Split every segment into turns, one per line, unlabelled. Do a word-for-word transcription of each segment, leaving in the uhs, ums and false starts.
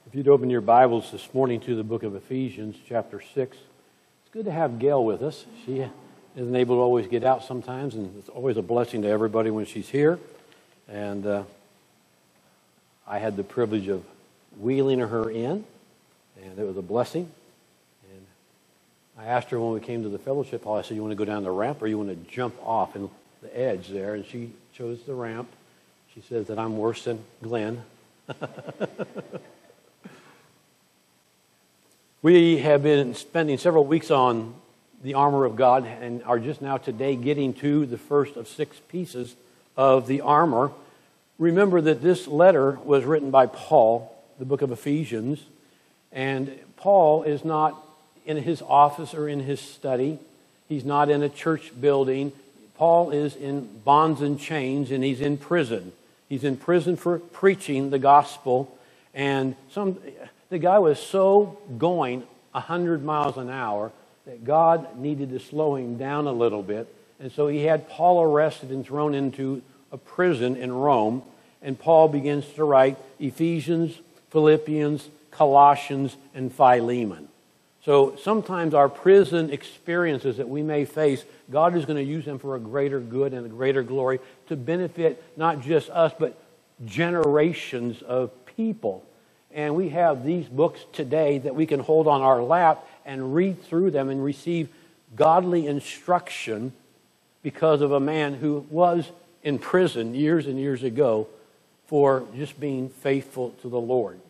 If you'd open your Bibles this morning to the book of Ephesians, chapter six, it's good to have Gail with us. She isn't able to always get out sometimes, and it's always a blessing to everybody when she's here. And uh, I had the privilege of wheeling her in, and it was a blessing. And I asked her when we came to the fellowship hall, I said, you want to go down the ramp or you want to jump off in the edge there? And she chose the ramp. She says that I'm worse than Glenn. We have been spending several weeks on the armor of God and are just now today getting to the first of six pieces of the armor. Remember that this letter was written by Paul, the book of Ephesians, and Paul is not in his office or in his study. He's not in a church building. Paul is in bonds and chains, and he's in prison. He's in prison for preaching the gospel, and some... The guy was so going one hundred miles an hour that God needed to slow him down a little bit. And so he had Paul arrested and thrown into a prison in Rome. And Paul begins to write Ephesians, Philippians, Colossians, and Philemon. So sometimes our prison experiences that we may face, God is going to use them for a greater good and a greater glory to benefit not just us, but generations of people. And we have these books today that we can hold on our lap and read through them and receive godly instruction because of a man who was in prison years and years ago for just being faithful to the Lord.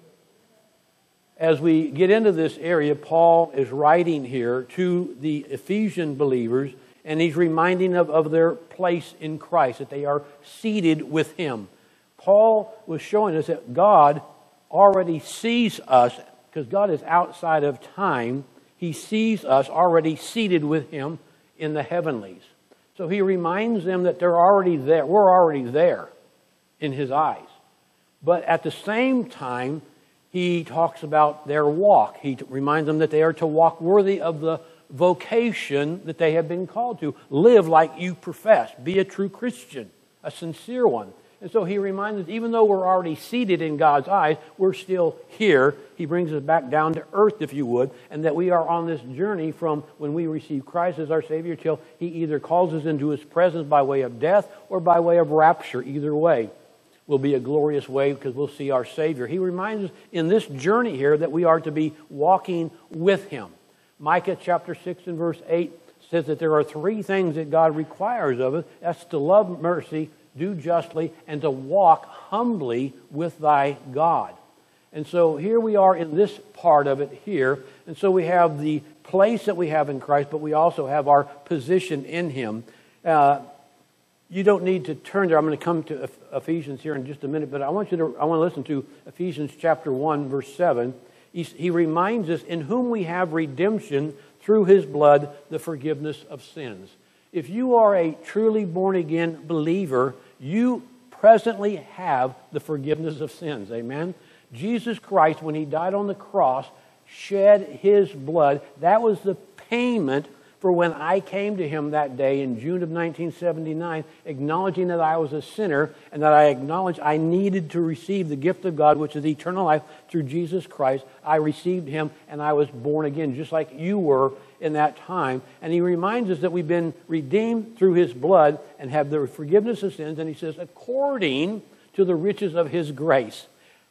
As we get into this area, Paul is writing here to the Ephesian believers, and he's reminding of, of their place in Christ, that they are seated with Him. Paul was showing us that God already sees us, because God is outside of time. He sees us already seated with Him in the heavenlies. So he reminds them that they're already there. We're already there in His eyes. But at the same time, he talks about their walk. He reminds them that they are to walk worthy of the vocation that they have been called to. Live like you profess. Be a true Christian, a sincere one. And so he reminds us, even though we're already seated in God's eyes, we're still here. He brings us back down to earth, if you would, and that we are on this journey from when we receive Christ as our Savior till He either calls us into His presence by way of death or by way of rapture. Either way will be a glorious way because we'll see our Savior. He reminds us in this journey here that we are to be walking with Him. Micah chapter six and verse eight says that there are three things that God requires of us. That's to love mercy, do justly, and to walk humbly with thy God. And so here we are in this part of it here. And so we have the place that we have in Christ, but we also have our position in Him. Uh, you don't need to turn there. I'm going to come to Ephesians here in just a minute, but I want you to I want to listen to Ephesians chapter one, verse seven. He, he reminds us, in whom we have redemption through His blood, the forgiveness of sins. If you are a truly born-again believer, you presently have the forgiveness of sins. Amen? Jesus Christ, when He died on the cross, shed His blood. That was the payment for when I came to Him that day in June of nineteen seventy-nine, acknowledging that I was a sinner and that I acknowledged I needed to receive the gift of God, which is eternal life through Jesus Christ. I received Him and I was born again, just like you were in that time. And He reminds us that we've been redeemed through His blood and have the forgiveness of sins. And He says, according to the riches of His grace.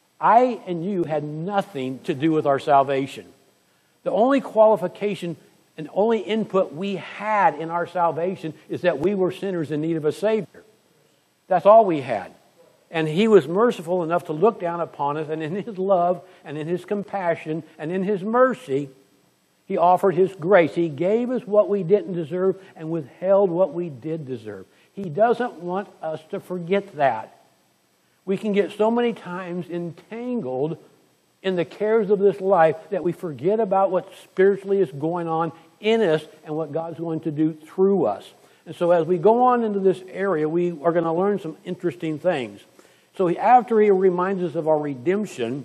I and you had nothing to do with our salvation. The only qualification and only input we had in our salvation is that we were sinners in need of a Savior. That's all we had. And He was merciful enough to look down upon us, and in His love and in His compassion and in His mercy, He offered His grace. He gave us what we didn't deserve and withheld what we did deserve. He doesn't want us to forget that. We can get so many times entangled in the cares of this life that we forget about what spiritually is going on in us and what God's going to do through us. And so as we go on into this area, we are going to learn some interesting things. So after He reminds us of our redemption,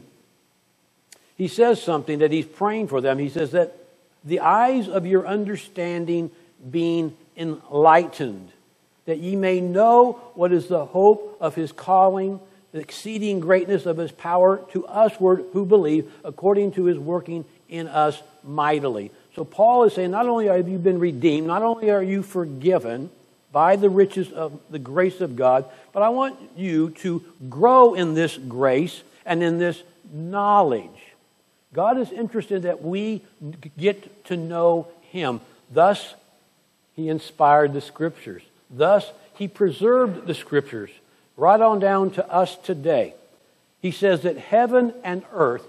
He says something that He's praying for them. He says that the eyes of your understanding being enlightened, that ye may know what is the hope of His calling, the exceeding greatness of his power to usward who believe, according to his working in us mightily. So Paul is saying, not only have you been redeemed, not only are you forgiven by the riches of the grace of God, but I want you to grow in this grace and in this knowledge. God is interested that we get to know him. Thus, he inspired the Scriptures. Thus, he preserved the Scriptures right on down to us today. He says that heaven and earth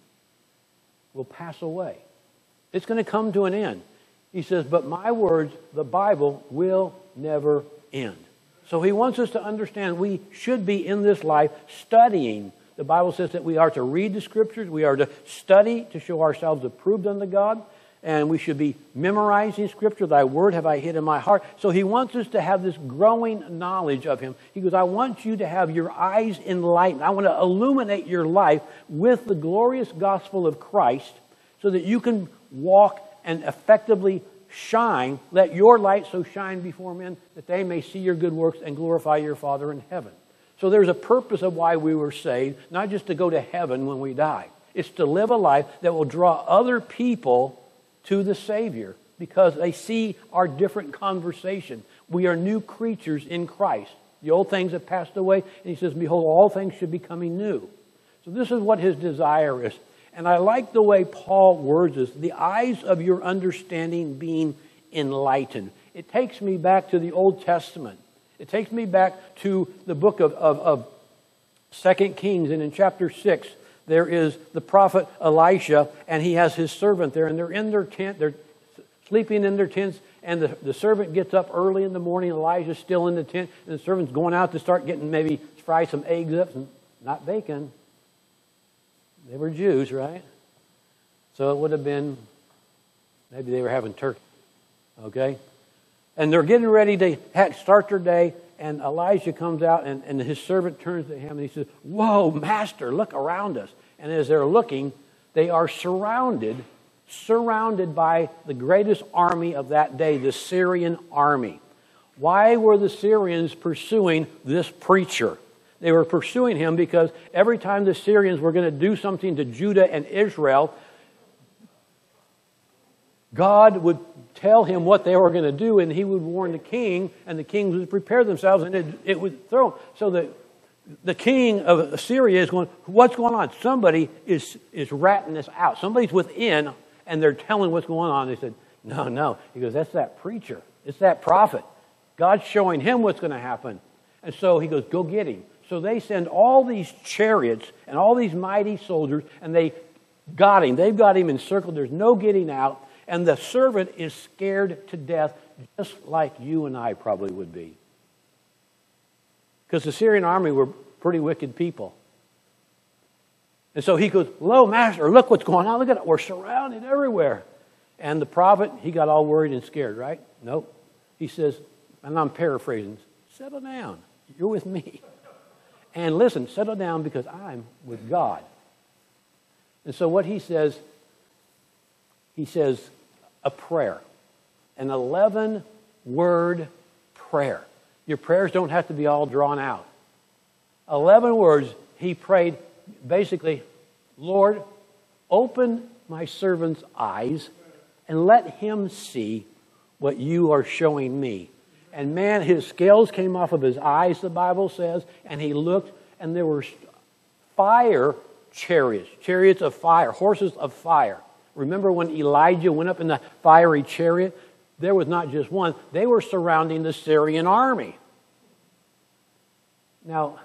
will pass away. It's going to come to an end. He says, but my words, the Bible, will never end. So he wants us to understand we should be in this life studying. The Bible says that we are to read the Scriptures. We are to study to show ourselves approved unto God. And we should be memorizing Scripture. Thy word have I hid in my heart. So he wants us to have this growing knowledge of him. He goes, I want you to have your eyes enlightened. I want to illuminate your life with the glorious gospel of Christ so that you can walk and effectively shine. Let your light so shine before men that they may see your good works and glorify your Father in heaven. So there's a purpose of why we were saved, not just to go to heaven when we die. It's to live a life that will draw other people to the Savior because they see our different conversation. We are new creatures in Christ. The old things have passed away, and he says, behold, all things should be coming new. So this is what his desire is. And I like the way Paul words this, the eyes of your understanding being enlightened. It takes me back to the Old Testament. It takes me back to the book of, of, of Second Kings, and in chapter six, there is the prophet Elisha, and he has his servant there, and they're in their tent, they're sleeping in their tents, and the, the servant gets up early in the morning, Elijah's still in the tent, and the servant's going out to start getting, maybe fry some eggs up, and not bacon. They were Jews, right? So it would have been, maybe they were having turkey, okay? And they're getting ready to start their day, and Elijah comes out, and, and his servant turns to him, and he says, whoa, master, look around us. And as they're looking, they are surrounded, surrounded by the greatest army of that day, the Syrian army. Why were the Syrians pursuing this preacher? They were pursuing him because every time the Syrians were going to do something to Judah and Israel, God would tell him what they were going to do, and he would warn the king, and the king would prepare themselves, and it, it would throw. So the, the king of Assyria is going, what's going on? Somebody is, is ratting this out. Somebody's within, and they're telling what's going on. They said, no, no. He goes, that's that preacher. It's that prophet. God's showing him what's going to happen. And so he goes, go get him. So they send all these chariots and all these mighty soldiers, and they got him. They've got him encircled. There's no getting out. And the servant is scared to death, just like you and I probably would be. Because the Syrian army were pretty wicked people. And so he goes, lo, master, look what's going on. Look at it. We're surrounded everywhere. And the prophet, he got all worried and scared, right? Nope. He says, and I'm paraphrasing, settle down. You're with me. And listen, settle down because I'm with God. And so what he says, he says a prayer, an eleven-word prayer. Your prayers don't have to be all drawn out. Eleven words, he prayed, basically, Lord, open my servant's eyes and let him see what you are showing me. And man, his scales came off of his eyes, the Bible says, and he looked, and there were fire chariots, chariots of fire, horses of fire. Remember when Elijah went up in the fiery chariot? There was not just one. They were surrounding the Syrian army. Now,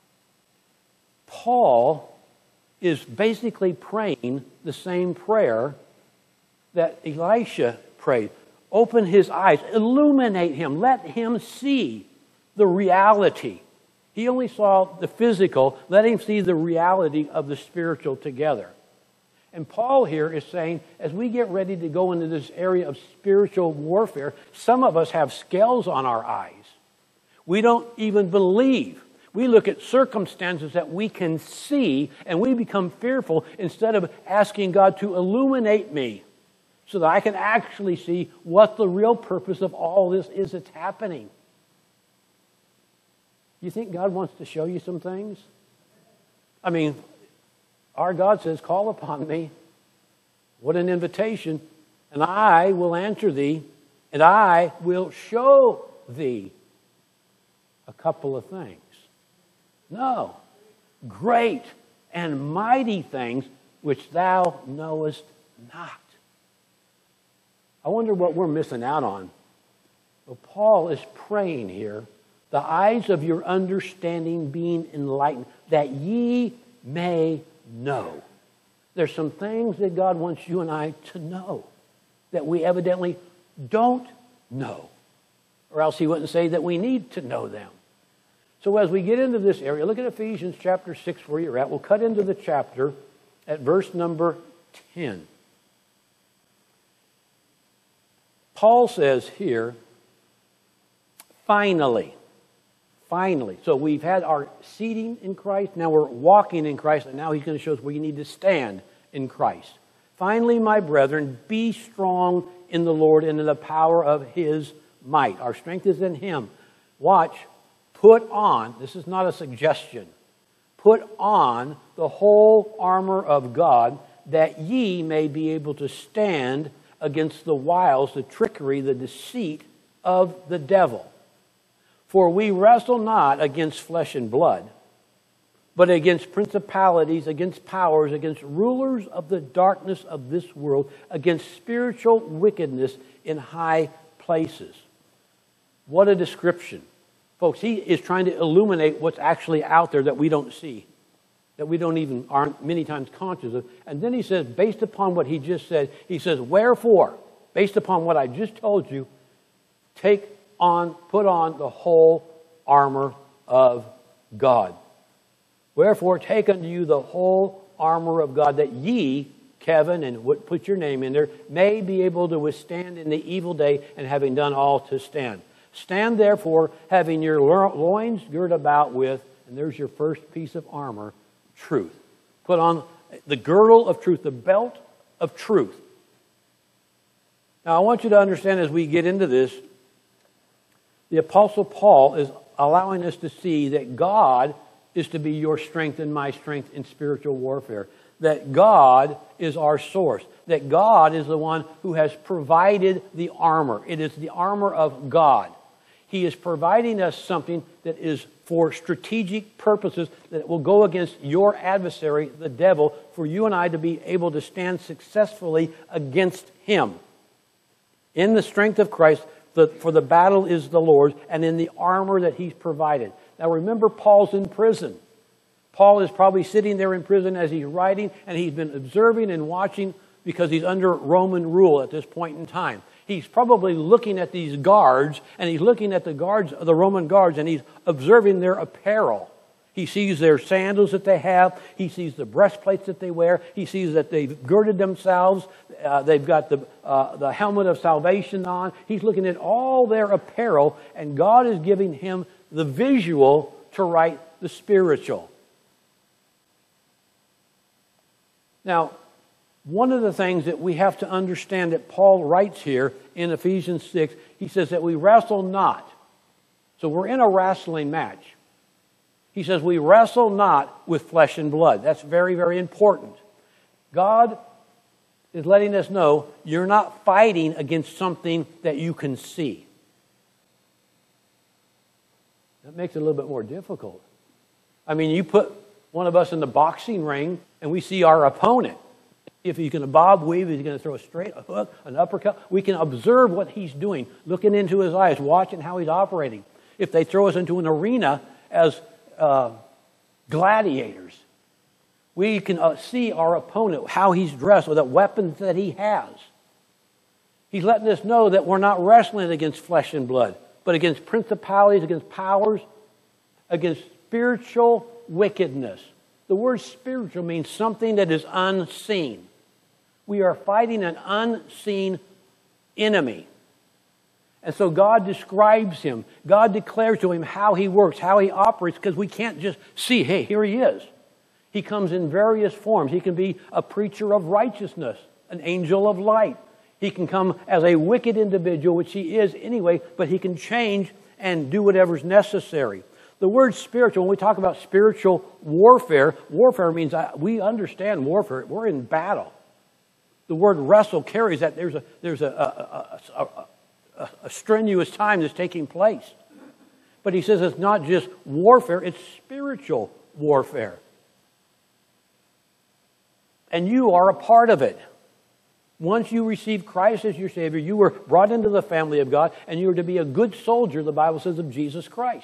Paul is basically praying the same prayer that Elisha prayed. Open his eyes, illuminate him, let him see the reality. He only saw the physical, let him see the reality of the spiritual together. And Paul here is saying, as we get ready to go into this area of spiritual warfare, some of us have scales on our eyes. We don't even believe. We look at circumstances that we can see, and we become fearful instead of asking God to illuminate me so that I can actually see what the real purpose of all this is that's happening. You think God wants to show you some things? I mean, our God says, call upon me. What an invitation. And I will answer thee, and I will show thee a couple of things. No, great and mighty things which thou knowest not. I wonder what we're missing out on. Well, Paul is praying here, the eyes of your understanding being enlightened, that ye may know. There's some things that God wants you and I to know that we evidently don't know, or else he wouldn't say that we need to know them. So as we get into this area, look at Ephesians chapter six where you're at. We'll cut into the chapter at verse number ten. Paul says here, finally, finally. So we've had our seating in Christ, now we're walking in Christ, and now he's going to show us where you need to stand in Christ. Finally, my brethren, be strong in the Lord and in the power of his might. Our strength is in him. Watch, put on, this is not a suggestion, put on the whole armor of God, that ye may be able to stand against the wiles, the trickery, the deceit of the devil. For we wrestle not against flesh and blood, but against principalities, against powers, against rulers of the darkness of this world, against spiritual wickedness in high places. What a description. Folks, he is trying to illuminate what's actually out there that we don't see, that we don't even, aren't many times conscious of. And then he says, based upon what he just said, he says, wherefore, based upon what I just told you, take on, put on the whole armor of God. Wherefore, take unto you the whole armor of God, that ye, Kevin, and put your name in there, may be able to withstand in the evil day, and having done all to stand. Stand therefore, having your loins girt about with, and there's your first piece of armor, truth. Put on the girdle of truth, the belt of truth. Now I want you to understand as we get into this, the Apostle Paul is allowing us to see that God is to be your strength and my strength in spiritual warfare. That God is our source. That God is the one who has provided the armor. It is the armor of God. He is providing us something that is for strategic purposes, that will go against your adversary, the devil, for you and I to be able to stand successfully against him. In the strength of Christ, the, for the battle is the Lord's, and in the armor that he's provided. Now remember, Paul's in prison. Paul is probably sitting there in prison as he's writing, and he's been observing and watching because he's under Roman rule at this point in time. He's probably looking at these guards, and he's looking at the guards, the Roman guards, and he's observing their apparel. He sees their sandals that they have. He sees the breastplates that they wear. He sees that they've girded themselves. Uh, they've got the, uh, the helmet of salvation on. He's looking at all their apparel, and God is giving him the visual to write the spiritual. Now, one of the things that we have to understand that Paul writes here in Ephesians six, he says that we wrestle not. So we're in a wrestling match. He says we wrestle not with flesh and blood. That's very, very important. God is letting us know you're not fighting against something that you can see. That makes it a little bit more difficult. I mean, you put one of us in the boxing ring and we see our opponent. If he's going to bob weave, he's going to throw a straight, a hook, an uppercut. We can observe what he's doing, looking into his eyes, watching how he's operating. If they throw us into an arena as uh, gladiators, we can uh, see our opponent, how he's dressed, with the weapons that he has. He's letting us know that we're not wrestling against flesh and blood, but against principalities, against powers, against spiritual wickedness. The word spiritual means something that is unseen. We are fighting an unseen enemy. And so God describes him. God declares to him how he works, how he operates, because we can't just see, hey, here he is. He comes in various forms. He can be a preacher of righteousness, an angel of light. He can come as a wicked individual, which he is anyway, but he can change and do whatever's necessary. The word spiritual, when we talk about spiritual warfare, warfare means we understand warfare. We're in battle. The word wrestle carries that there's a, there's a, a, a, a, a strenuous time that's taking place. But he says it's not just warfare, it's spiritual warfare. And you are a part of it. Once you receive Christ as your Savior, you were brought into the family of God, and you are to be a good soldier, the Bible says, of Jesus Christ.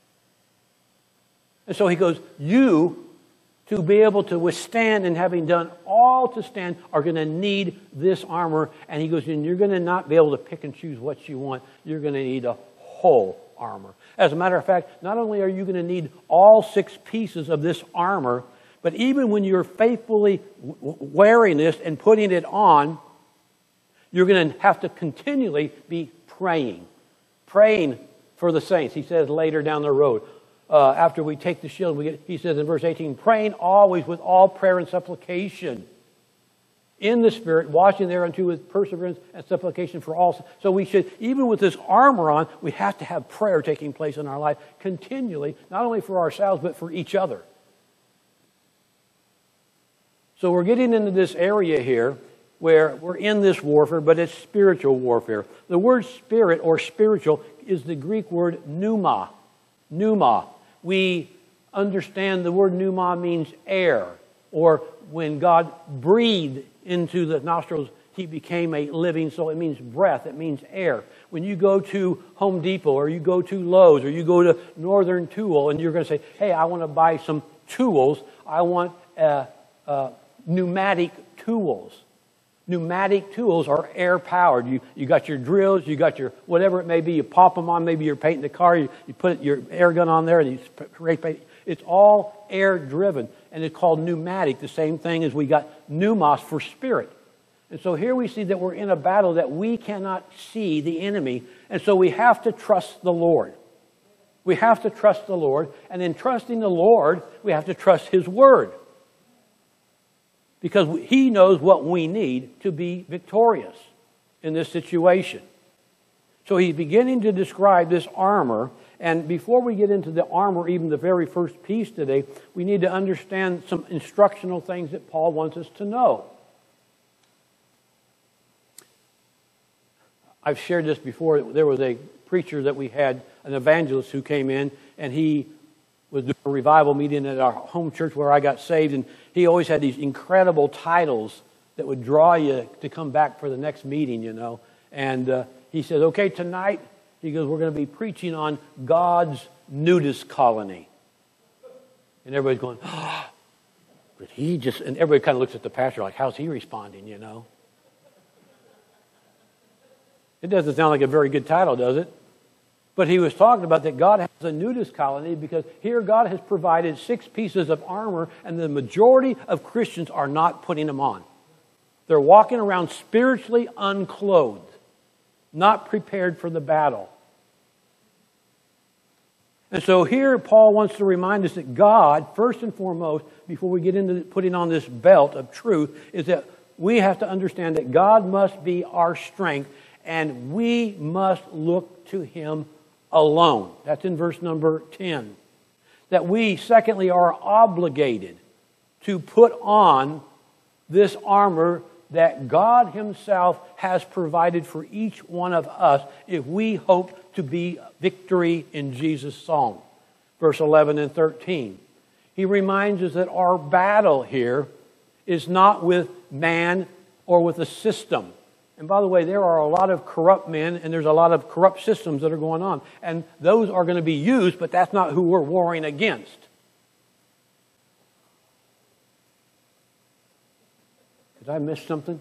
And so he goes, you, to be able to withstand and having done all to stand, are going to need this armor. And he goes, and you're going to not be able to pick and choose what you want. You're going to need a whole armor. As a matter of fact, not only are you going to need all six pieces of this armor, but even when you're faithfully wearing this and putting it on, you're going to have to continually be praying. Praying for the saints. He says later down the road, uh, after we take the shield, we get, he says in verse eighteen, praying always with all prayer and supplication in the Spirit, watching thereunto with perseverance and supplication for all. So we should, even with this armor on, we have to have prayer taking place in our life continually, not only for ourselves, but for each other. So we're getting into this area here where we're in this warfare, but it's spiritual warfare. The word spirit or spiritual is the Greek word pneuma. Pneuma. We understand the word pneuma means air, or when God breathed into the nostrils, he became a living soul. It means breath. It means air. When you go to Home Depot or you go to Lowe's or you go to Northern Tool and you're going to say, hey, I want to buy some tools. I want a, a pneumatic tools. Pneumatic tools are air-powered. You, you got your drills, you got your whatever it may be, you pop them on, maybe you're painting the car, you, you put your air gun on there, and you spray paint. It's all air-driven, and it's called pneumatic, the same thing as we got pneumos for spirit. And so here we see that we're in a battle that we cannot see the enemy, and so we have to trust the Lord. We have to trust the Lord, and in trusting the Lord, we have to trust His Word. Because He knows what we need to be victorious in this situation. So He's beginning to describe this armor. And before we get into the armor, even the very first piece today, we need to understand some instructional things that Paul wants us to know. I've shared this before. There was a preacher that we had, an evangelist who came in, and he was doing a revival meeting at our home church where I got saved, and he always had these incredible titles that would draw you to come back for the next meeting, you know. And uh, he said, okay, tonight, he goes, we're going to be preaching on God's nudist colony. And everybody's going, oh, but he just, and everybody kind of looks at the pastor like, how's he responding, you know? It doesn't sound like a very good title, does it? But he was talking about that God has a nudist colony because here God has provided six pieces of armor, and the majority of Christians are not putting them on. They're walking around spiritually unclothed, not prepared for the battle. And so here Paul wants to remind us that God, first and foremost, before we get into putting on this belt of truth, is that we have to understand that God must be our strength, and we must look to Him alone. That's in verse number ten. That we, secondly, are obligated to put on this armor that God Himself has provided for each one of us if we hope to be victory in Jesus' song. Verse eleven and thirteen. He reminds us that our battle here is not with man or with a system. And by the way, there are a lot of corrupt men and there's a lot of corrupt systems that are going on. And those are going to be used, but that's not who we're warring against. Did I miss something?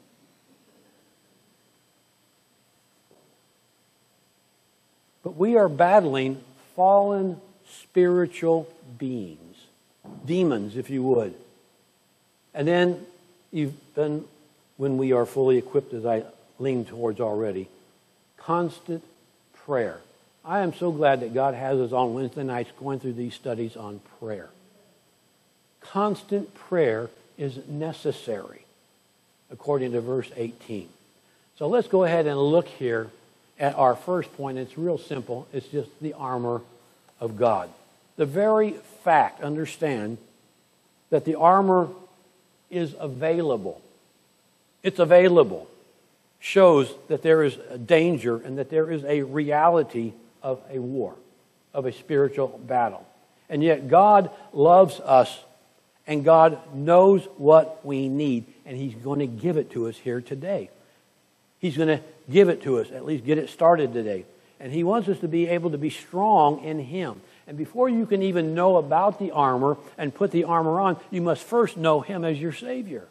But we are battling fallen spiritual beings. Demons, if you would. And then you've been... when we are fully equipped, as I lean towards already, constant prayer. I am so glad that God has us on Wednesday nights going through these studies on prayer. Constant prayer is necessary, according to verse eighteen. So let's go ahead and look here at our first point. It's real simple. It's just the armor of God. The very fact, understand, that the armor is available. It's available. Shows that there is a danger and that there is a reality of a war, of a spiritual battle. And yet God loves us and God knows what we need, and He's going to give it to us here today. He's going to give it to us, at least get it started today. And He wants us to be able to be strong in Him. And before you can even know about the armor and put the armor on, you must first know Him as your Savior.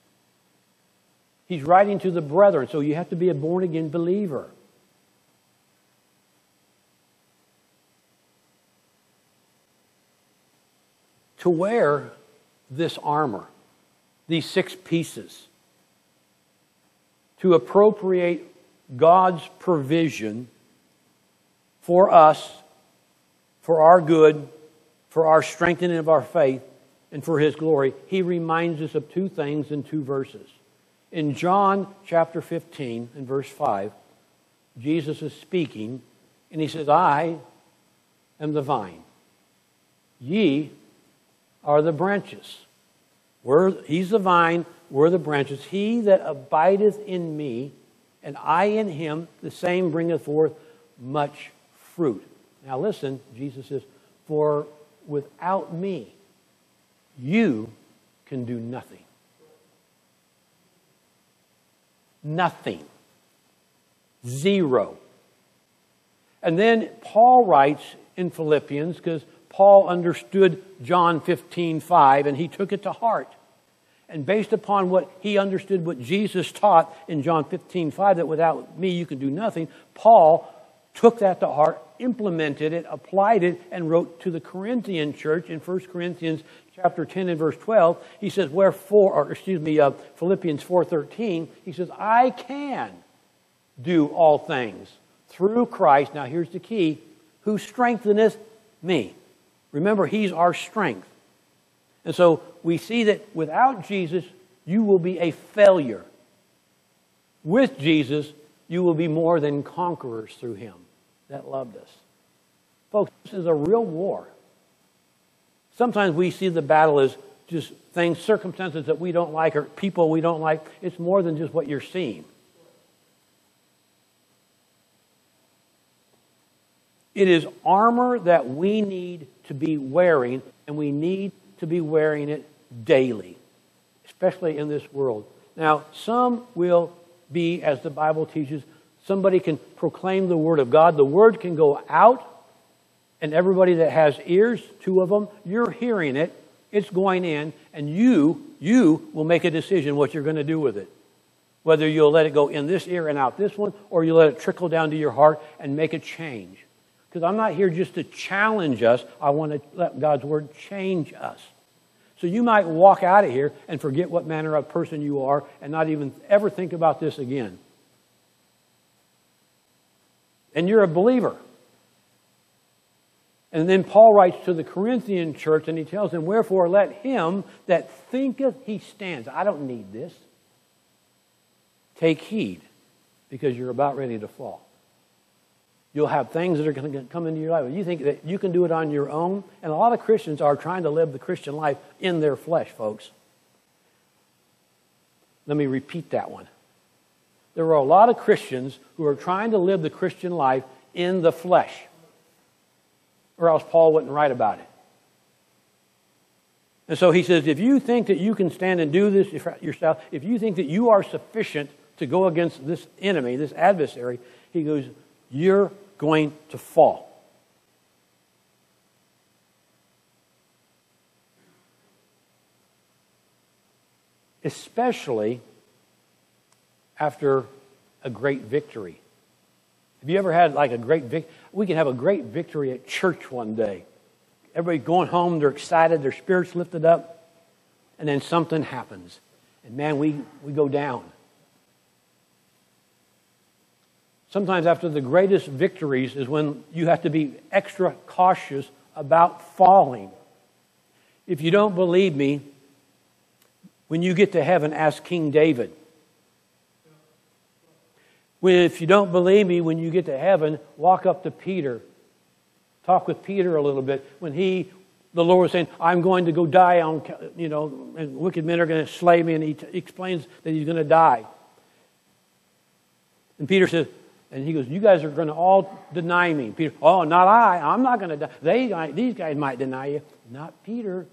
He's writing to the brethren, so you have to be a born-again believer. To wear this armor, these six pieces, to appropriate God's provision for us, for our good, for our strengthening of our faith, and for His glory, He reminds us of two things in two verses. In John chapter fifteen and verse five, Jesus is speaking, and He says, I am the vine. Ye are the branches. We're, he's the vine, we're the branches. He that abideth in me, and I in him, the same bringeth forth much fruit. Now listen, Jesus says, for without me, you can do nothing. Nothing. Zero. And then Paul writes in Philippians, because Paul understood John fifteen five, and he took it to heart. And based upon what he understood, what Jesus taught in John fifteen five, that without me you can do nothing, Paul took that to heart, implemented it, applied it, and wrote to the Corinthian church in First Corinthians chapter ten and verse twelve. He says, wherefore, or excuse me, uh, Philippians four thirteen, he says, I can do all things through Christ. Now here's the key, who strengtheneth me. Remember, He's our strength. And so we see that without Jesus, you will be a failure. With Jesus, you will be more than conquerors through Him that loved us. Folks, this is a real war. Sometimes we see the battle as just things, circumstances that we don't like or people we don't like. It's more than just what you're seeing. It is armor that we need to be wearing, and we need to be wearing it daily, especially in this world. Now, some will be, as the Bible teaches, somebody can proclaim the Word of God. The Word can go out, and everybody that has ears, two of them, you're hearing it, it's going in, and you, you will make a decision what you're going to do with it. Whether you'll let it go in this ear and out this one, or you let it trickle down to your heart and make a change. Because I'm not here just to challenge us. I want to let God's Word change us. So you might walk out of here and forget what manner of person you are and not even ever think about this again. And you're a believer. And then Paul writes to the Corinthian church and he tells them, wherefore let him that thinketh he stands. I don't need this. Take heed, because you're about ready to fall. You'll have things that are going to come into your life. You think that you can do it on your own? And a lot of Christians are trying to live the Christian life in their flesh, folks. Let me repeat that one. There are a lot of Christians who are trying to live the Christian life in the flesh. Or else Paul wouldn't write about it. And so he says, if you think that you can stand and do this yourself, if you think that you are sufficient to go against this enemy, this adversary, he goes, you're going to fall. Especially after a great victory. Have you ever had like a great victory? We can have a great victory at church one day. Everybody going home, they're excited, their spirits lifted up, and then something happens. And man, we, we go down. Sometimes after the greatest victories is when you have to be extra cautious about falling. If you don't believe me, when you get to heaven, ask King David. When, if you don't believe me, when you get to heaven, walk up to Peter talk with Peter a little bit when he, the Lord was saying, I'm going to go die on, you know, and wicked men are going to slay me, and he, t- he explains that he's going to die. And Peter says, and he goes, you guys are going to all deny me. Peter, oh, not I. I'm not going to die. They, these guys might deny you. Not Peter.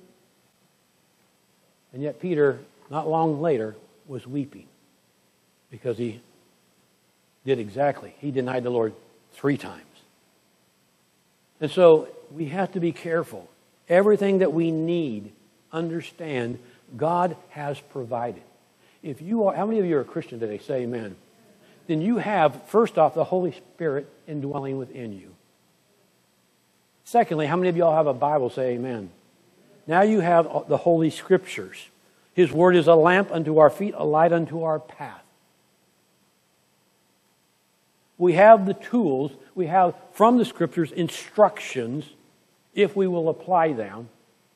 And yet Peter, not long later, was weeping because he did exactly. He denied the Lord three times. And so we have to be careful. Everything that we need, understand, God has provided. If you are, how many of you are a Christian today? Say amen. Then you have, first off, the Holy Spirit indwelling within you. Secondly, how many of y'all have a Bible? Say amen. Now you have the Holy Scriptures. His Word is a lamp unto our feet, a light unto our path. We have the tools. We have, from the Scriptures, instructions, if we will apply them.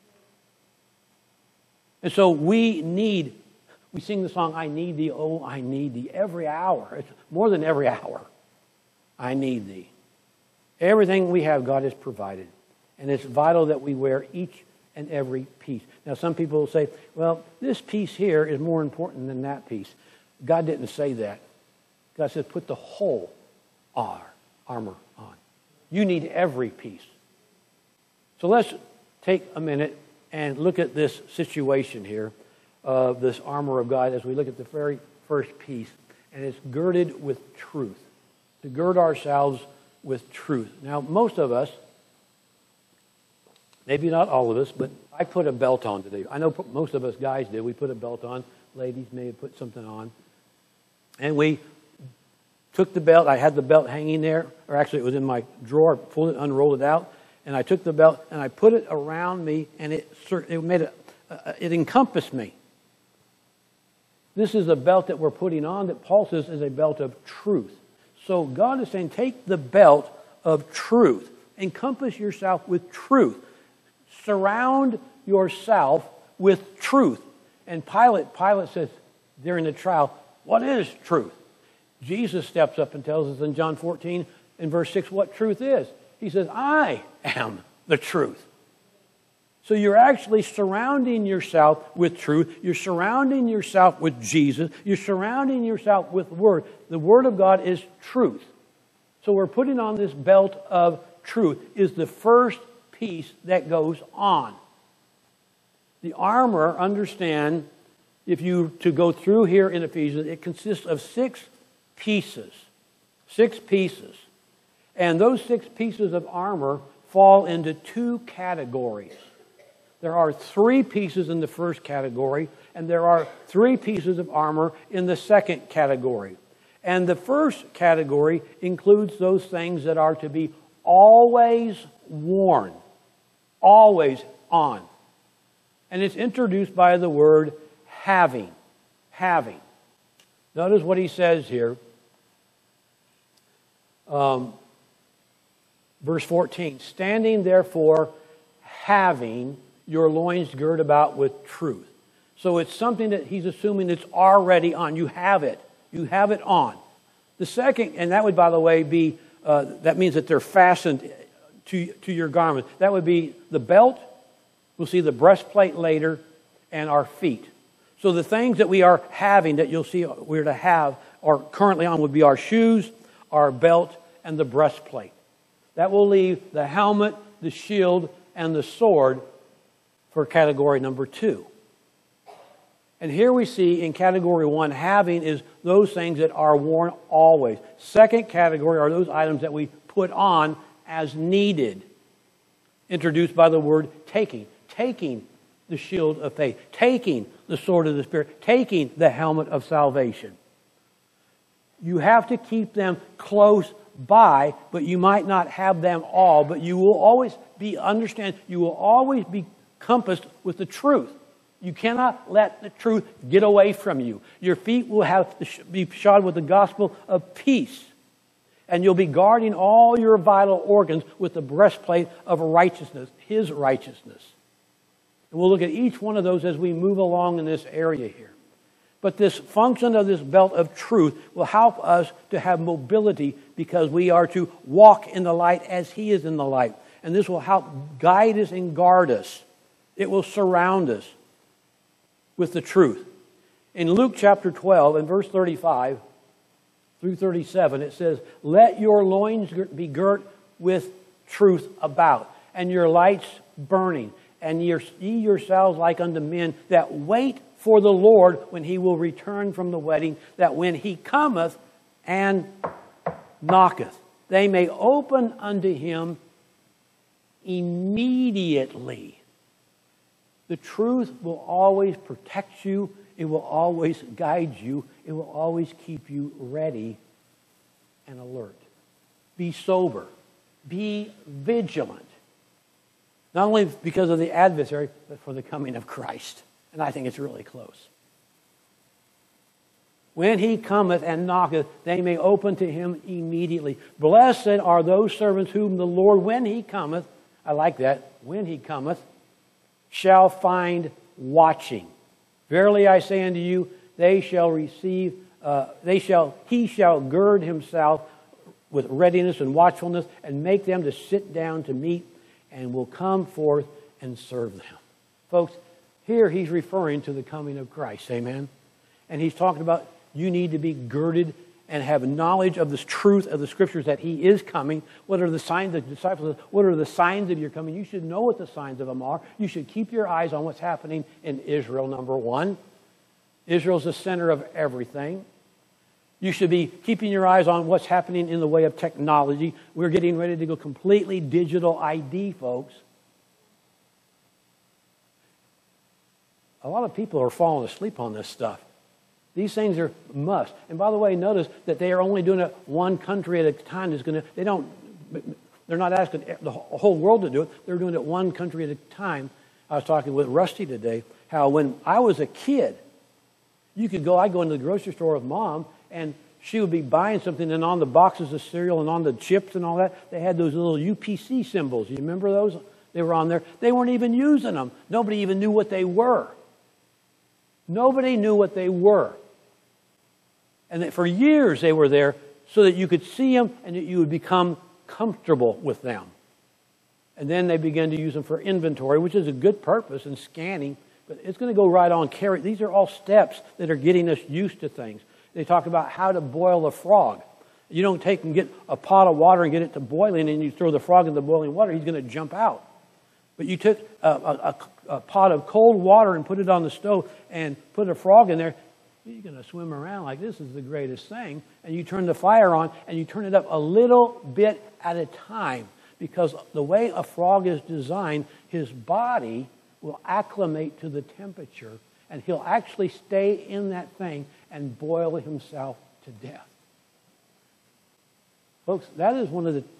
And so we need, we sing the song, I need thee, oh, I need thee, every hour. It's more than every hour. I need thee. Everything we have, God has provided. And it's vital that we wear each and every piece. Now, some people will say, well, this piece here is more important than that piece. God didn't say that. God said, put the whole armor on. You need every piece. So let's take a minute and look at this situation here of this armor of God as we look at the very first piece. And it's girded with truth. To gird ourselves with truth. Now, most of us, maybe not all of us, but I put a belt on today. I know most of us guys did. We put a belt on. Ladies may have put something on. And we took the belt. I had the belt hanging there, or actually it was in my drawer. I pulled it, unrolled it out, and I took the belt and I put it around me, and it it made it uh, it encompassed me. This is a belt that we're putting on that Paul says is a belt of truth. So God is saying, take the belt of truth, encompass yourself with truth, surround yourself with truth. And Pilate, Pilate says during the trial, what is truth? Jesus steps up and tells us in John fourteen, in verse six, what truth is. He says, I am the truth. So you're actually surrounding yourself with truth. You're surrounding yourself with Jesus. You're surrounding yourself with Word. The Word of God is truth. So we're putting on this belt of truth is the first piece that goes on. The armor, understand, if you to go through here in Ephesians, it consists of six pieces. Six pieces. And those six pieces of armor fall into two categories. There are three pieces in the first category, and there are three pieces of armor in the second category. And the first category includes those things that are to be always worn, always on. And it's introduced by the word having. Having. Notice what he says here. Um, verse fourteen. Standing therefore, having your loins girt about with truth. So it's something that he's assuming that's already on. You have it. You have it on. The second, and that would, by the way, be, uh, that means that they're fastened to, to your garment. That would be the belt. We'll see the breastplate later, and our feet. So the things that we are having, that you'll see we're to have, or currently on, would be our shoes, our belt, and the breastplate. That will leave the helmet, the shield, and the sword for category number two. And here we see in category one, having is those things that are worn always. Second category are those items that we put on as needed. Introduced by the word taking. Taking the shield of faith. Taking the sword of the Spirit. Taking the helmet of salvation. You have to keep them close by, but you might not have them all. But you will always be, understand, you will always be compassed with the truth. You cannot let the truth get away from you. Your feet will have to be shod with the gospel of peace. And you'll be guarding all your vital organs with the breastplate of righteousness, His righteousness. And we'll look at each one of those as we move along in this area here. But this function of this belt of truth will help us to have mobility because we are to walk in the light as He is in the light. and this will help guide us and guard us. It will surround us with the truth. In Luke chapter twelve and verse thirty-five through thirty-seven, it says, "Let your loins be girt with truth about, and your lights burning, and ye yourselves like unto men that wait for the Lord when he will return from the wedding, that when he cometh and knocketh, they may open unto him immediately." The truth will always protect you. It will always guide you. It will always keep you ready and alert. Be sober. Be vigilant. Not only because of the adversary, but for the coming of Christ. And I think it's really close. When he cometh and knocketh, they may open to him immediately. Blessed are those servants whom the Lord, when he cometh, I like that, when he cometh, shall find watching. Verily I say unto you, they shall receive, uh, they shall, he shall gird himself with readiness and watchfulness, and make them to sit down to meat, and will come forth and serve them. Folks, here he's referring to the coming of Christ. Amen? And he's talking about you need to be girded and have knowledge of this truth of the Scriptures that he is coming. What are the signs? The disciples, what are the signs of your coming? You should know what the signs of them are. You should keep your eyes on what's happening in Israel, number one. Israel's the center of everything. You should be keeping your eyes on what's happening in the way of technology. We're getting ready to go completely digital I D, folks. A lot of people are falling asleep on this stuff. These things are must. And by the way, notice that they are only doing it one country at a time. Is going to. They don't. They're not asking the whole world to do it. They're doing it one country at a time. I was talking with Rusty today. How when I was a kid, you could go. I'd go into the grocery store with Mom, and she would be buying something, and on the boxes of cereal and on the chips and all that, they had those little U P C symbols. You remember those? They were on there. They weren't even using them. Nobody even knew what they were. Nobody knew what they were. And for years they were there so that you could see them and that you would become comfortable with them. And then they began to use them for inventory, which is a good purpose in scanning, but it's going to go right on carry. These are all steps that are getting us used to things. They talk about how to boil a frog. You don't take and get a pot of water and get it to boiling and you throw the frog in the boiling water, he's going to jump out. But you took a, a, a pot of cold water and put it on the stove and put a frog in there, you're going to swim around like this is the greatest thing. And you turn the fire on and you turn it up a little bit at a time, because the way a frog is designed, his body will acclimate to the temperature and he'll actually stay in that thing and boil himself to death. Folks, that is one of the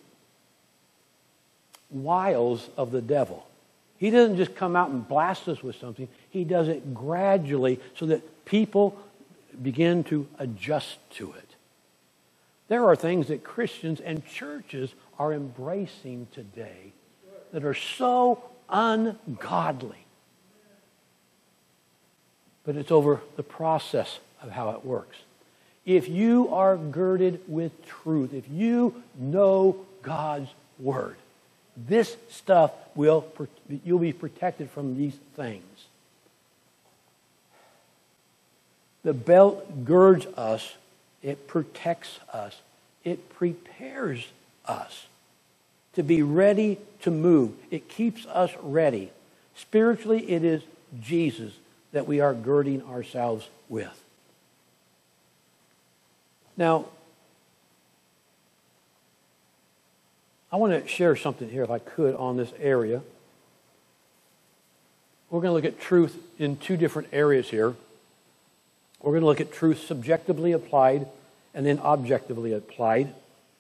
wiles of the devil. He doesn't just come out and blast us with something. He does it gradually so that people begin to adjust to it. There are things that Christians and churches are embracing today that are so ungodly. But it's over the process of how it works. If you are girded with truth, if you know God's Word, this stuff will, you'll be protected from these things. The belt girds us, it protects us, it prepares us to be ready to move. It keeps us ready. Spiritually, it is Jesus that we are girding ourselves with. Now, I want to share something here, if I could, on this area. We're going to look at truth in two different areas here. We're going to look at truth subjectively applied and then objectively applied.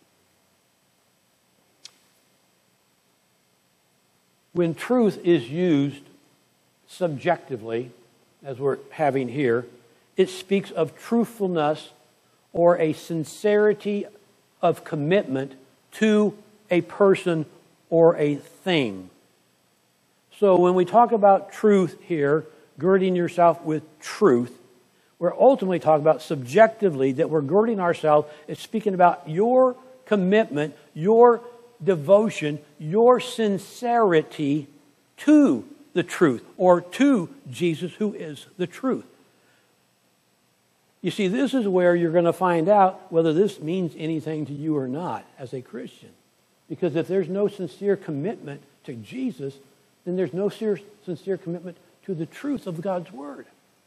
When truth is used subjectively, as we're having here, it speaks of truthfulness or a sincerity of commitment to a person or a thing. So when we talk about truth here, girding yourself with truth, we're ultimately talking about subjectively that we're girding ourselves. It's speaking about your commitment, your devotion, your sincerity to the truth, or to Jesus, who is the truth. You see, this is where you're going to find out whether this means anything to you or not as a Christian. Because if there's no sincere commitment to Jesus, then there's no sincere commitment to the truth of God's Word.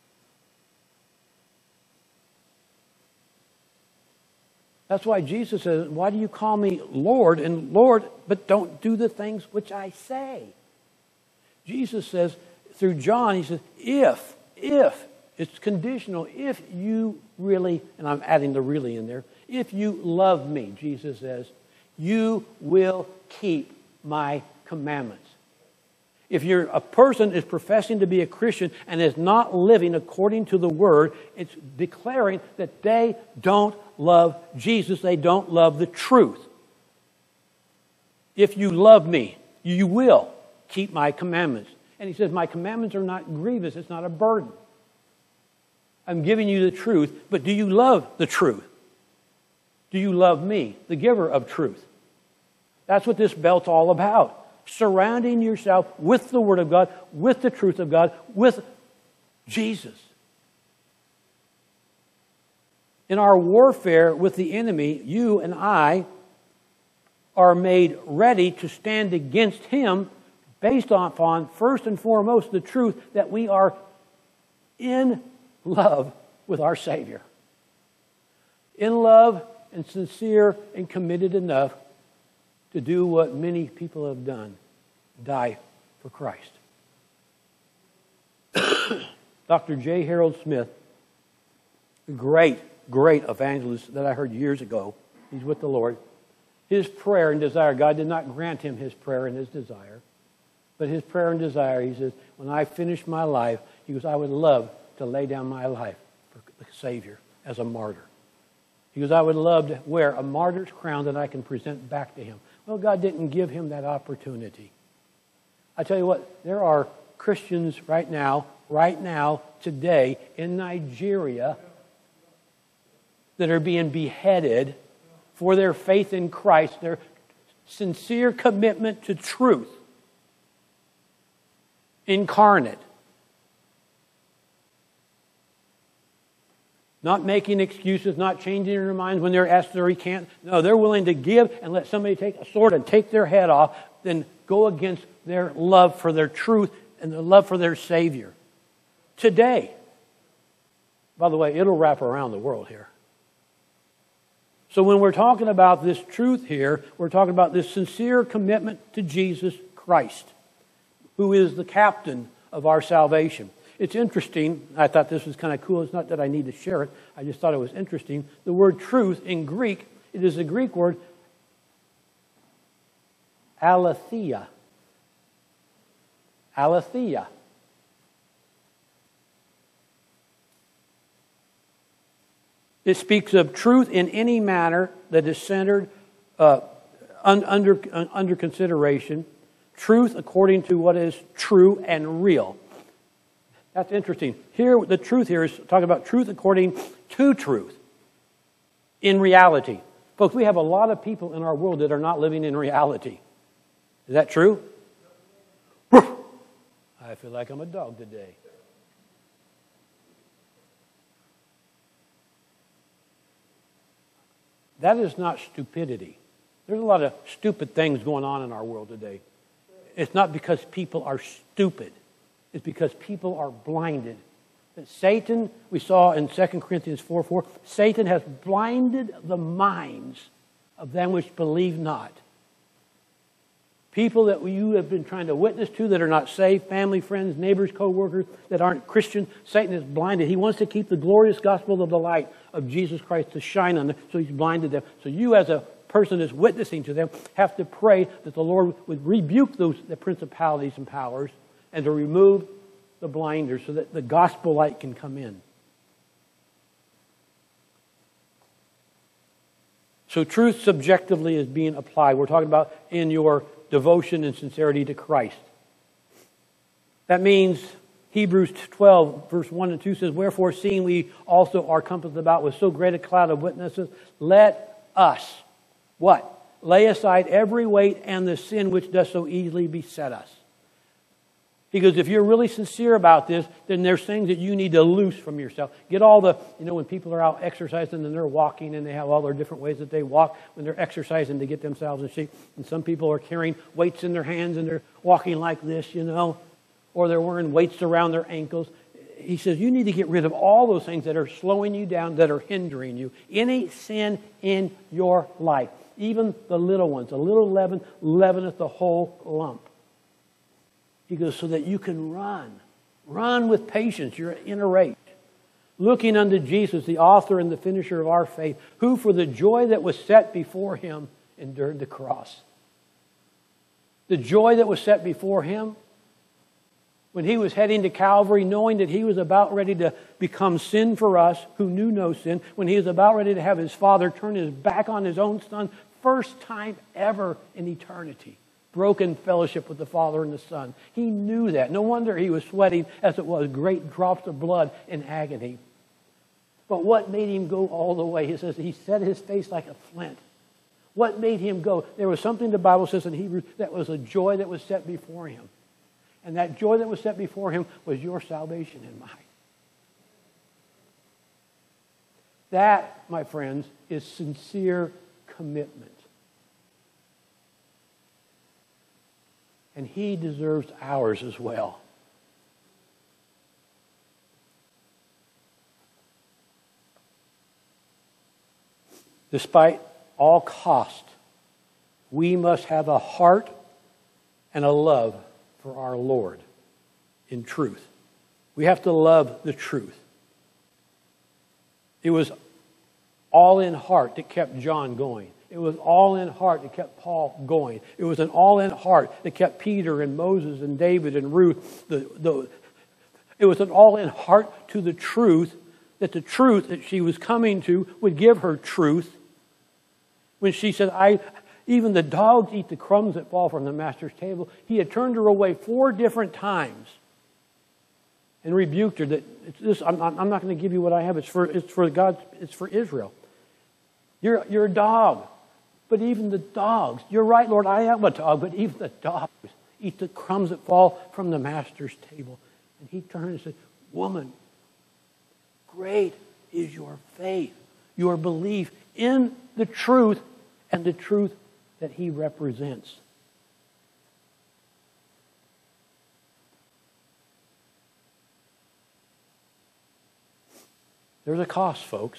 That's why Jesus says, why do you call me Lord and Lord, but don't do the things which I say? Jesus says, through John, he says, if, if, it's conditional, if you really, and I'm adding the really in there, if you love me, Jesus says, you will keep my commandments. If you're a person is professing to be a Christian and is not living according to the Word, it's declaring that they don't love Jesus. They don't love the truth. If you love me, you will keep my commandments. And he says, my commandments are not grievous. It's not a burden. I'm giving you the truth, but do you love the truth? Do you love me, the giver of truth? That's what this belt's all about. Surrounding yourself with the Word of God, with the truth of God, with Jesus. In our warfare with the enemy, you and I are made ready to stand against him based upon, first and foremost, the truth that we are in love with our Savior. In love and sincere and committed enough to do what many people have done, die for Christ. Doctor J. Harold Smith, a great, great evangelist that I heard years ago, he's with the Lord. His prayer and desire, God did not grant him his prayer and his desire, but his prayer and desire, he says, when I finish my life, he goes, I would love to lay down my life for the Savior as a martyr. He goes, I would love to wear a martyr's crown that I can present back to him. Well, God didn't give him that opportunity. I tell you what, there are Christians right now, right now, today, in Nigeria, that are being beheaded for their faith in Christ, their sincere commitment to truth, incarnate. Not making excuses, not changing their minds when they're asked to recant. No, they're willing to give and let somebody take a sword and take their head off, then go against their love for their truth and their love for their Savior. Today, by the way, it'll wrap around the world here. So when we're talking about this truth here, we're talking about this sincere commitment to Jesus Christ, who is the captain of our salvation. It's interesting. I thought this was kind of cool. It's not that I need to share it. I just thought it was interesting. The word truth in Greek, it is the Greek word aletheia. Aletheia. It speaks of truth in any manner that is centered uh, un, under, uh, under consideration. Truth according to what is true and real. That's interesting. Here, the truth here is talking about truth according to truth. In reality. Folks, we have a lot of people in our world that are not living in reality. Is that true? I feel like I'm a dog today. That is not stupidity. There's a lot of stupid things going on in our world today. It's not because people are stupid. It's because people are blinded. That Satan, we saw in Second Corinthians four four, Satan has blinded the minds of them which believe not. People that you have been trying to witness to that are not saved, family, friends, neighbors, co-workers that aren't Christian, Satan is blinded. He wants to keep the glorious gospel of the light of Jesus Christ to shine on them, so he's blinded them. So you as a person that's witnessing to them have to pray that the Lord would rebuke those the principalities and powers and to remove the blinders so that the gospel light can come in. So truth subjectively is being applied. We're talking about in your devotion and sincerity to Christ. That means Hebrews twelve, verse one and two says, wherefore, seeing we also are compassed about with so great a cloud of witnesses, let us, what? lay aside every weight and the sin which does so easily beset us. He goes, if you're really sincere about this, then there's things that you need to loose from yourself. Get all the, you know, when people are out exercising and they're walking and they have all their different ways that they walk when they're exercising to get themselves in shape. And some people are carrying weights in their hands and they're walking like this, you know, or they're wearing weights around their ankles. He says, you need to get rid of all those things that are slowing you down, that are hindering you. Any sin in your life, even the little ones, a little leaven leaveneth the whole lump. He goes, so that you can run. Run with patience. You're in a race. Looking unto Jesus, the author and the finisher of our faith, who for the joy that was set before him endured the cross. The joy that was set before him, when he was heading to Calvary, knowing that he was about ready to become sin for us, who knew no sin, when he was about ready to have his Father turn his back on his own Son, first time ever in eternity. Broken fellowship with the Father and the Son. He knew that. No wonder he was sweating as it was, great drops of blood in agony. But what made him go all the way? He says he set his face like a flint. What made him go? There was something the Bible says in Hebrews that was a joy that was set before him. And that joy that was set before him was your salvation and mine. That, my friends, is sincere commitment. And he deserves ours as well. Despite all cost, we must have a heart and a love for our Lord in truth. We have to love the truth. It was all in heart that kept John going. It was all in heart that kept Paul going. It was an all in heart that kept Peter and Moses and David and Ruth. The, the, it was an all in heart to the truth, that the truth that she was coming to would give her truth. When she said, I, even the dogs eat the crumbs that fall from the master's table. He had turned her away four different times and rebuked her that it's this, I'm, I'm not going to give you what I have. It's for, it's for God. It's for Israel. You're, you're a dog. But even the dogs, you're right, Lord, I am a dog, but even the dogs eat the crumbs that fall from the master's table. And he turned and said, woman, great is your faith, your belief in the truth and the truth that he represents. There's a cost, folks.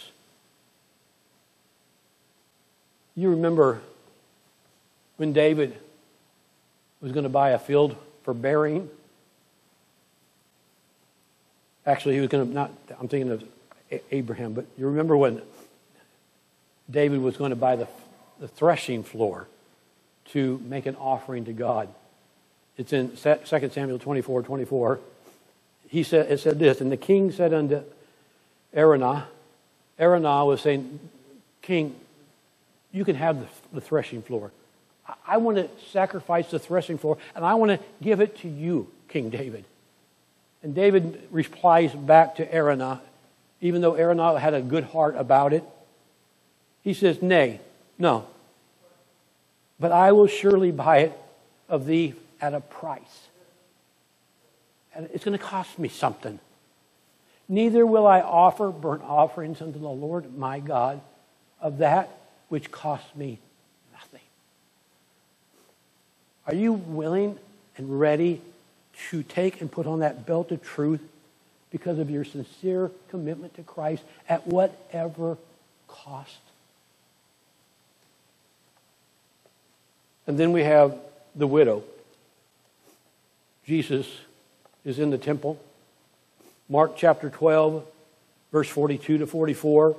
You remember when David was going to buy a field for burying? Actually, he was going to, not, I'm thinking of Abraham, but you remember when David was going to buy the, the threshing floor to make an offering to God. It's in Second Samuel twenty-four twenty-four. He said, it said this, and the king said unto Araunah, Araunah was saying, King, you can have the, the threshing floor. I, I want to sacrifice the threshing floor, and I want to give it to you, King David. And David replies back to Araunah, even though Araunah had a good heart about it. He says, nay, no. But I will surely buy it of thee at a price. And it's going to cost me something. Neither will I offer burnt offerings unto the Lord my God of that which costs me nothing. Are you willing and ready to take and put on that belt of truth because of your sincere commitment to Christ at whatever cost? And then we have the widow. Jesus is in the temple. Mark chapter twelve, verse forty-two to forty-four.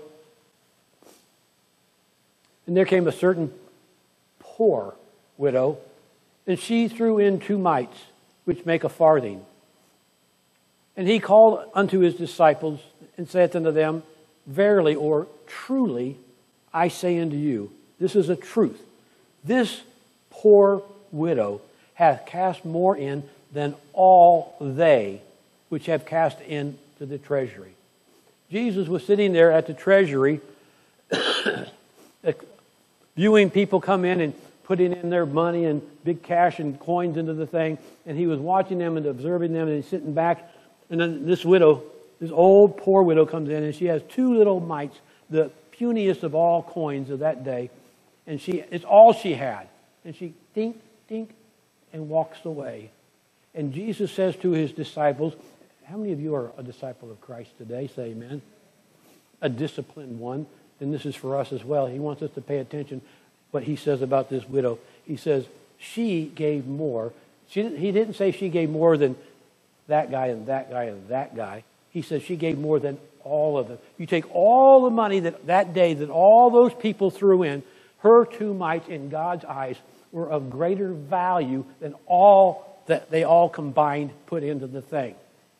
And there came a certain poor widow, and she threw in two mites, which make a farthing. And he called unto his disciples, and saith unto them, verily, or truly, I say unto you, this is a truth. This poor widow hath cast more in than all they which have cast into the treasury. Jesus was sitting there at the treasury, viewing people come in and putting in their money and big cash and coins into the thing. And he was watching them and observing them, and he's sitting back. And then this widow, this old poor widow comes in, and she has two little mites, the puniest of all coins of that day. And she it's all she had. And she dink, dink, and walks away. And Jesus says to his disciples, how many of you are a disciple of Christ today? Say amen. A disciplined one. And this is for us as well. He wants us to pay attention what he says about this widow. He says, she gave more. She didn't, he didn't say she gave more than that guy and that guy and that guy. He says she gave more than all of them. You take all the money that that day that all those people threw in, her two mites in God's eyes were of greater value than all that they all combined put into the thing.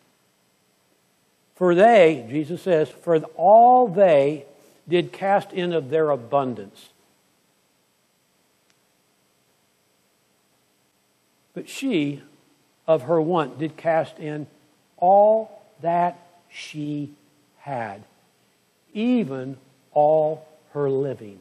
For they, Jesus says, for all they did cast in of their abundance. But she, of her want, did cast in all that she had, even all her living.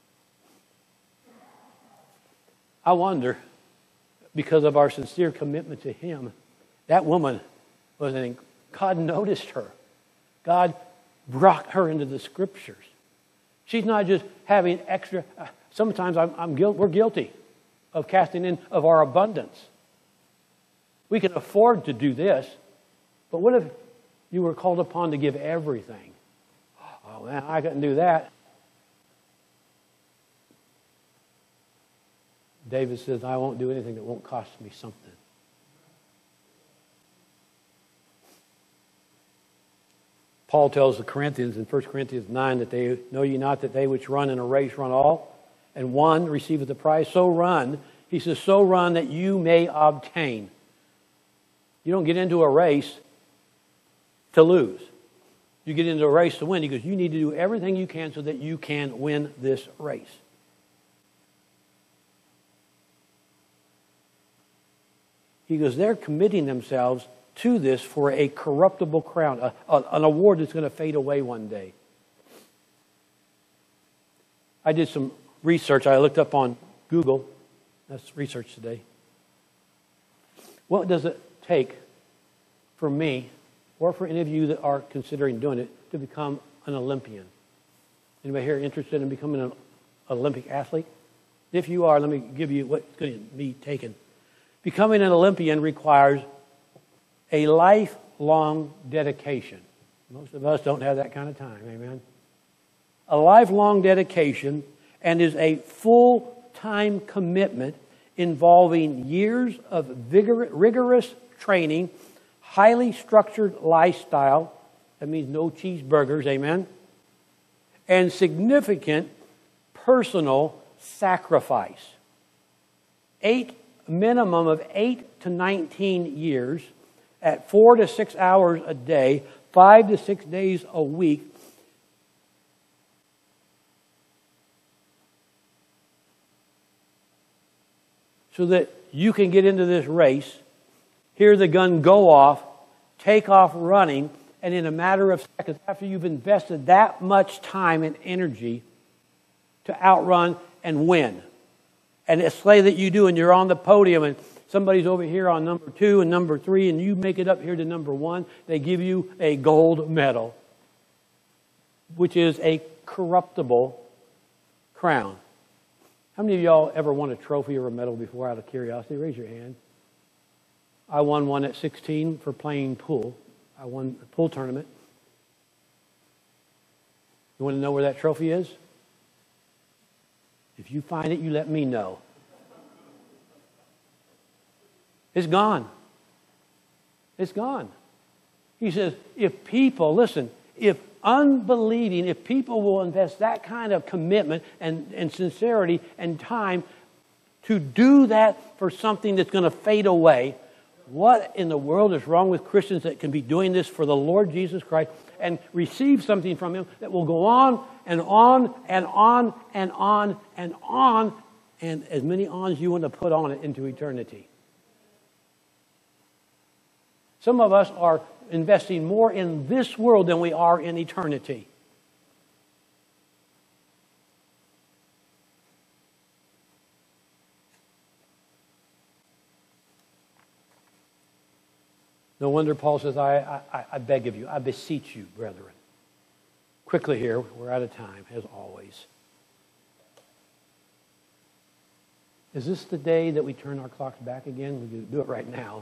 I wonder, because of our sincere commitment to Him, that woman was an, God noticed her. God brought her into the Scriptures. She's not just having extra. Uh, sometimes I'm, I'm guilt, we're guilty of casting in of our abundance. We can afford to do this, but what if you were called upon to give everything? Oh man, I couldn't do that. David says, I won't do anything that won't cost me something. Paul tells the Corinthians in First Corinthians nine that they know ye not that they which run in a race run all, and one receiveth the prize. So run. He says, so run that you may obtain. You don't get into a race to lose. You get into a race to win. He goes, you need to do everything you can so that you can win this race. He goes, they're committing themselves to this for a corruptible crown, a, a, an award that's going to fade away one day. I did some research. I looked up on Google. That's research today. What does it take for me, or for any of you that are considering doing it, to become an Olympian? Anybody here interested in becoming an Olympic athlete? If you are, let me give you what's going to be taken. Becoming an Olympian requires a lifelong dedication. Most of us don't have that kind of time, amen? A lifelong dedication, and is a full-time commitment involving years of vigor- rigorous training, highly structured lifestyle, that means no cheeseburgers, amen? And significant personal sacrifice. Eight minimum of eight to nineteen years at four to six hours a day, five to six days a week. So that you can get into this race, hear the gun go off, take off running, and in a matter of seconds, after you've invested that much time and energy to outrun and win. And it's say that you do, and you're on the podium, and somebody's over here on number two and number three, and you make it up here to number one, they give you a gold medal, which is a corruptible crown. How many of y'all ever won a trophy or a medal before, out of curiosity? Raise your hand. I won one at sixteen for playing pool. I won a pool tournament. You want to know where that trophy is? If you find it, you let me know. It's gone. It's gone. He says, if people, listen, if unbelieving, if people will invest that kind of commitment and, and sincerity and time to do that for something that's going to fade away, what in the world is wrong with Christians that can be doing this for the Lord Jesus Christ and receive something from Him that will go on and on and on and on and on, and as many ons you want to put on it into eternity? Some of us are investing more in this world than we are in eternity. No wonder Paul says, I, I, I beg of you, I beseech you, brethren. Quickly here, we're out of time, as always. Is this the day that we turn our clocks back again? We can do it right now.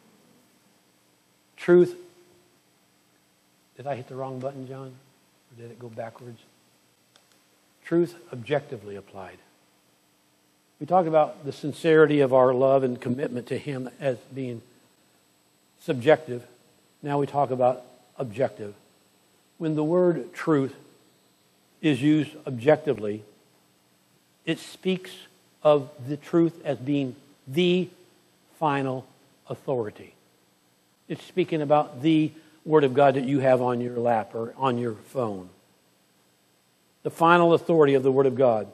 Truth. Did I hit the wrong button, John? Or did it go backwards? Truth objectively applied. We talked about the sincerity of our love and commitment to Him as being subjective. Now we talk about objective. When the word truth is used objectively, it speaks of the truth as being the final authority. It's speaking about the Word of God that you have on your lap or on your phone. The final authority of the Word of God.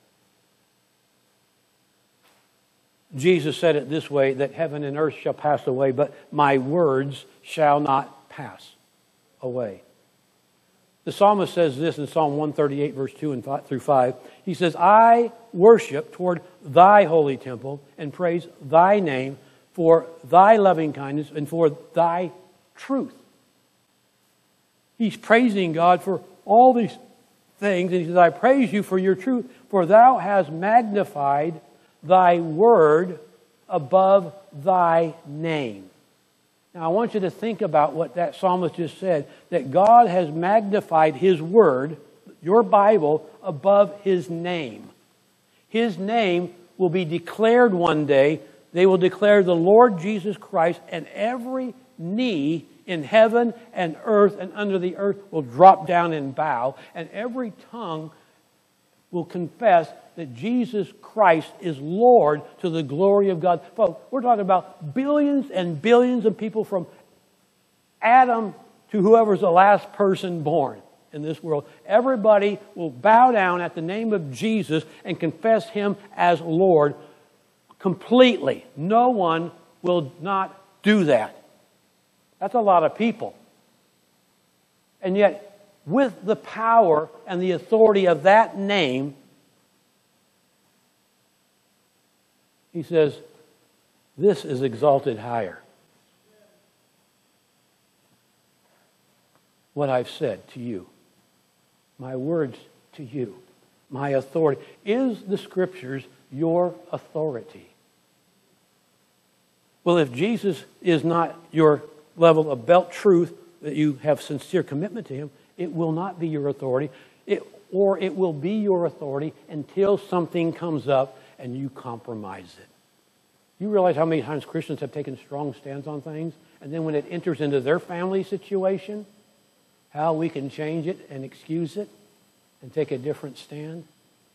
Jesus said it this way, that heaven and earth shall pass away, but my words shall not pass away. The psalmist says this in Psalm one thirty-eight, verse two and five, through five. He says, I worship toward thy holy temple and praise thy name for thy loving kindness and for thy truth. He's praising God for all these things. And he says, I praise you for your truth, for thou hast magnified thy word above thy name. Now I want you to think about what that psalmist just said, that God has magnified His word, your Bible, above His name. His name will be declared one day. They will declare the Lord Jesus Christ, and every knee in heaven and earth and under the earth will drop down and bow, and every tongue will confess that Jesus Christ is Lord to the glory of God. Folks, we're talking about billions and billions of people from Adam to whoever's the last person born in this world. Everybody will bow down at the name of Jesus and confess Him as Lord completely. No one will not do that. That's a lot of people. And yet, with the power and the authority of that name, He says, this is exalted higher. What I've said to you, my words to you, my authority. Is the Scriptures your authority? Well, if Jesus is not your level of belt truth, that you have sincere commitment to Him, it will not be your authority, it, or it will be your authority until something comes up and you compromise it. You realize how many times Christians have taken strong stands on things, and then when it enters into their family situation, how we can change it and excuse it and take a different stand?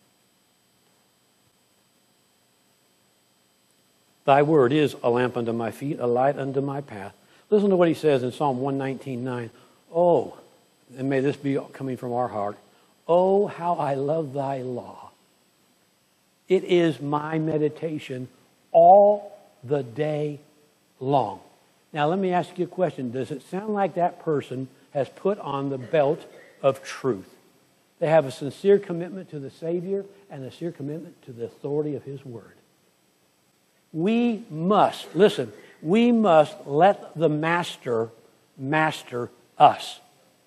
Thy word is a lamp unto my feet, a light unto my path. Listen to what he says in Psalm one nineteen nine. Oh, and may this be coming from our heart. Oh, how I love thy law. It is my meditation all the day long. Now, let me ask you a question. Does it sound like that person has put on the belt of truth? They have a sincere commitment to the Savior and a sincere commitment to the authority of His Word. We must, listen, we must let the Master master us.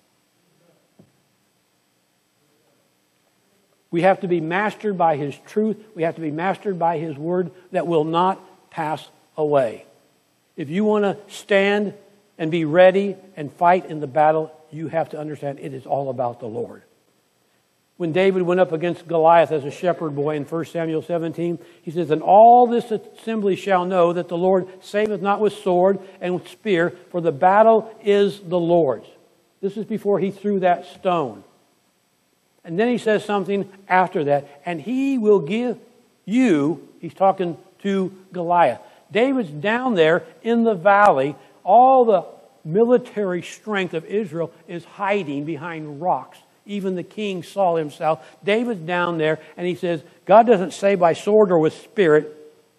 We have to be mastered by His truth. We have to be mastered by His Word that will not pass away. If you want to stand and be ready and fight in the battle, you have to understand it is all about the Lord. When David went up against Goliath as a shepherd boy in First Samuel seventeen, he says, and all this assembly shall know that the Lord saveth not with sword and with spear, for the battle is the Lord's. This is before he threw that stone. And then he says something after that, and He will give you, he's talking to Goliath. David's down there in the valley. All the military strength of Israel is hiding behind rocks. Even the king Saul himself. David's down there, and he says, God doesn't say by sword or with spirit.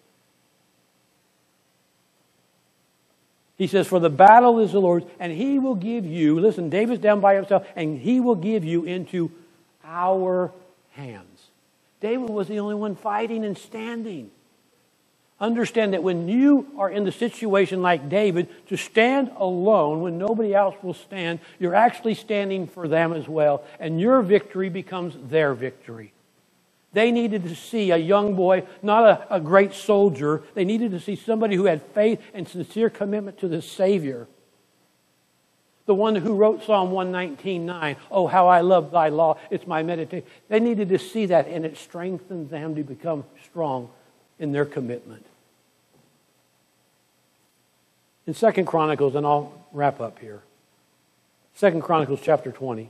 He says, for the battle is the Lord's, and He will give you, listen, David's down by himself, and He will give you into our hands. David was the only one fighting and standing. Understand that when you are in the situation like David, to stand alone when nobody else will stand, you're actually standing for them as well. And your victory becomes their victory. They needed to see a young boy, not a, a great soldier. They needed to see somebody who had faith and sincere commitment to the Savior. The one who wrote Psalm one nineteen nine, oh, how I love thy law, it's my meditation. They needed to see that, and it strengthened them to become strong in their commitment. In Second Chronicles, and I'll wrap up here. Second Chronicles chapter twenty.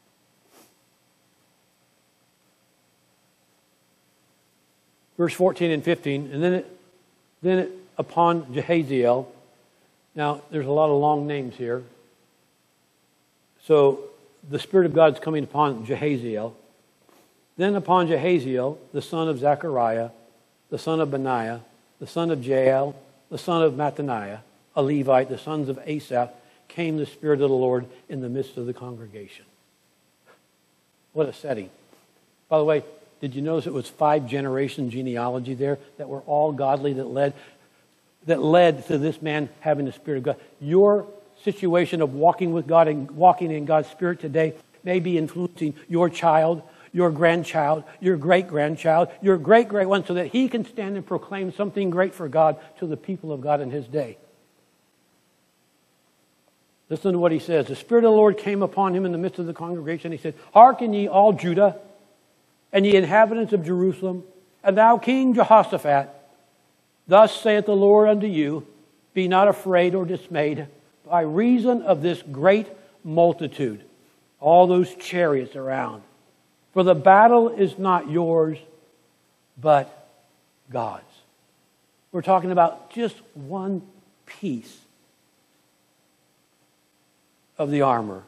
Verse fourteen and fifteen, and then it, then it, upon Jehaziel. Now, there's a lot of long names here. So, the Spirit of God is coming upon Jehaziel. Then upon Jehaziel, the son of Zechariah, the son of Benaiah, the son of Jael, the son of Mattaniah, a Levite, the sons of Asaph, came the Spirit of the Lord in the midst of the congregation. What a setting. By the way, did you notice it was five generation genealogy there that were all godly that led that led to this man having the Spirit of God? Your situation of walking with God and walking in God's Spirit today may be influencing your child, your grandchild, your great-grandchild, your great-great one, so that he can stand and proclaim something great for God to the people of God in his day. Listen to what he says. The Spirit of the Lord came upon him in the midst of the congregation. He said, hearken ye all Judah, and ye inhabitants of Jerusalem, and thou King Jehoshaphat, thus saith the Lord unto you, be not afraid or dismayed by reason of this great multitude, all those chariots around. For the battle is not yours, but God's. We're talking about just one piece of the armor.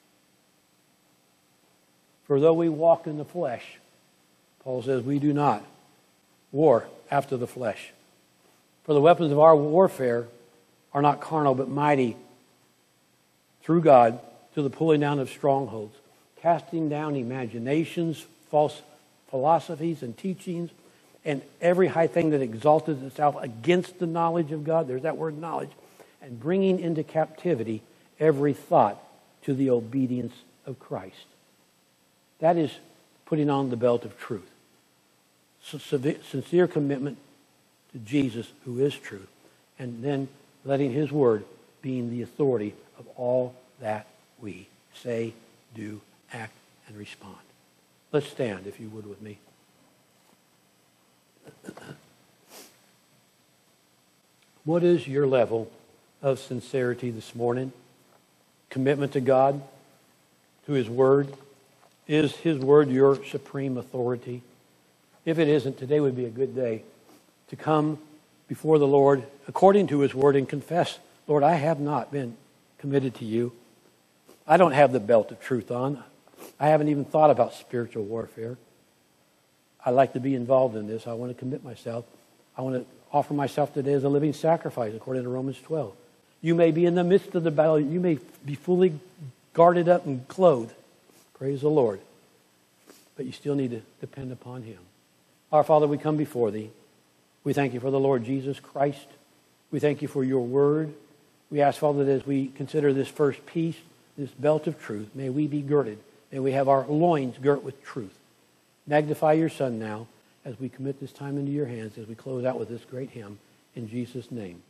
For though we walk in the flesh, Paul says, we do not war after the flesh. For the weapons of our warfare are not carnal, but mighty through God to the pulling down of strongholds, casting down imaginations, false philosophies and teachings, and every high thing that exalted itself against the knowledge of God, there's that word knowledge, and bringing into captivity every thought to the obedience of Christ. That is putting on the belt of truth. So, sincere commitment to Jesus, who is truth, and then letting His Word being the authority of all that we say, do, act, and respond. Let's stand, if you would, with me. What is your level of sincerity this morning? Commitment to God, to His Word? Is His Word your supreme authority? If it isn't, today would be a good day to come before the Lord according to His Word and confess, Lord, I have not been committed to you. I don't have the belt of truth on. I haven't even thought about spiritual warfare. I'd like to be involved in this. I want to commit myself. I want to offer myself today as a living sacrifice, according to Romans twelve. You may be in the midst of the battle. You may be fully guarded up and clothed. Praise the Lord. But you still need to depend upon Him. Our Father, we come before Thee. We thank You for the Lord Jesus Christ. We thank You for Your Word. We ask, Father, that as we consider this first piece, this belt of truth, may we be girded. May we have our loins girt with truth. Magnify Your Son now as we commit this time into Your hands, as we close out with this great hymn. In Jesus' name.